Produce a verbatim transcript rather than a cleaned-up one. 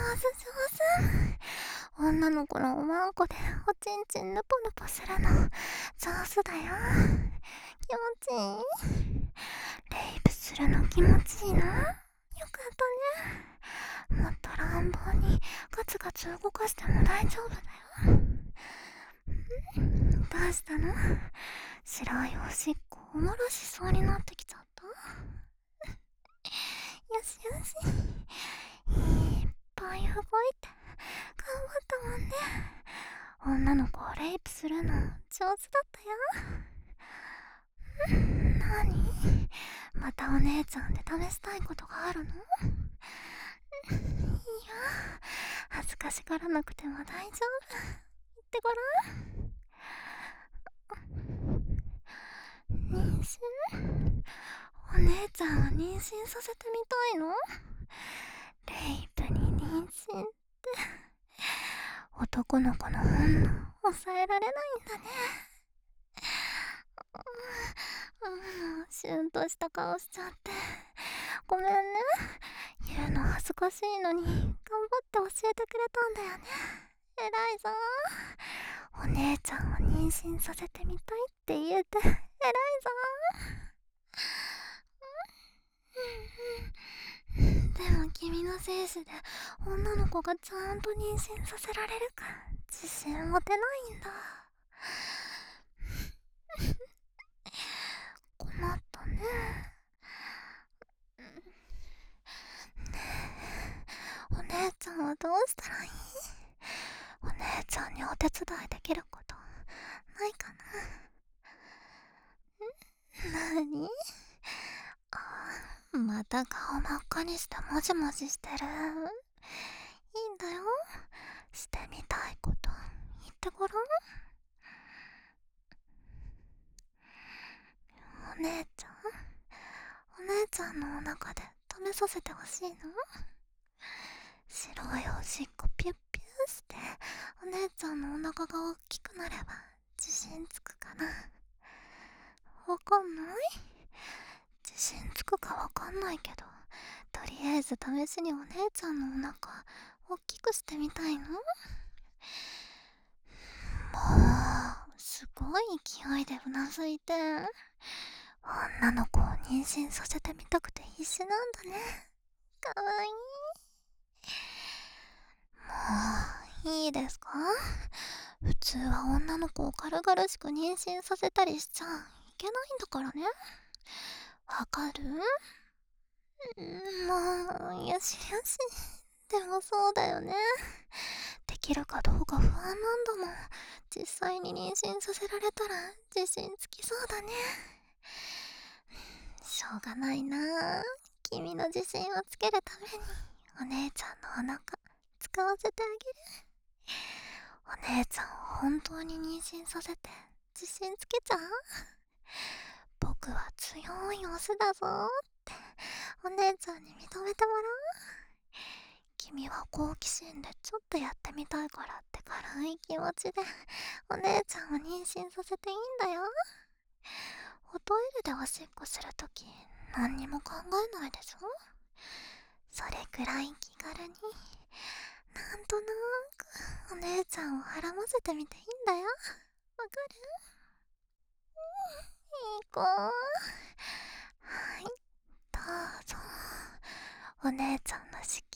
手上手。女の子のおまんこでおちんちんぬぽぬぽするの上手だよ。気持ちいい。レイプするの気持ちいいな。よかったね。もっと乱暴にガツガツ動かしても大丈夫だよ。どうしたの？白いおしっこおもろしそうになってきちゃった？よしよし、いっぱい動いて頑張ったもんね。女の子をレイプするの上手だったよ。ん？何？またお姉ちゃんで試したいことがあるの？いや、恥ずかしがらなくても大丈夫。言ってごらん。妊娠？お姉ちゃんは妊娠させてみたいの？レイプに妊娠って男の子の本能抑えられないんだね。うん、シュンとした顔しちゃってごめんね。言うの恥ずかしいのに頑張って教えてくれたんだよね。偉いぞ。お姉ちゃんを妊娠させてみたいって言えて偉いぞ。でも君の精子で女の子がちゃんと妊娠させられるか自信持てないんだ。困ったね。お姉ちゃんはどうしたらいい？お姉ちゃんにお手伝いできることないかな？なに？あ、また顔真っ赤にしてもじもじしてる。いいんだよ。してみたいこと言ってごらん。お姉ちゃんお姉ちゃんのお腹で試させてほしいの？白いおしっこピュッピューしてお姉ちゃんのお腹が大きくなれば自信つくかな？わかんない？自信つくかわかんないけど、とりあえず試しにお姉ちゃんのお腹大きくしてみたいの？もうすごい勢いでうなずいて。女の子を妊娠させてみたくて必死なんだね。かわいい。もういいですか？普通は女の子を軽々しく妊娠させたりしちゃいけないんだからね。わかる？もうよしよし。でもそうだよね。できるかどうか不安なんだもん。実際に妊娠させられたら自信つきそうだね。しょうがないな。君の自信をつけるためにお姉ちゃんのお腹使わせてあげる。お姉ちゃんを本当に妊娠させて自信つけちゃう？僕は強いオスだぞってお姉ちゃんに認めてもらう。君は好奇心でちょっとやってみたいからって軽い気持ちでお姉ちゃんを妊娠させていいんだよ。おトイレでおしっこするとき何にも考えないでしょ？それくらい気軽になんとなくお姉ちゃんをはらませてみていいんだよ。わかる？いい子。はい、どうぞ。お姉ちゃんの子